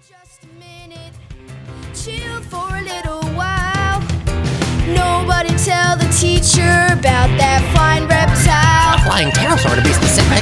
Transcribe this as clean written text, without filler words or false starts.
Just a minute, chill for a little while. Nobody tell the teacher about that flying reptile. A flying pterosaur to be specific.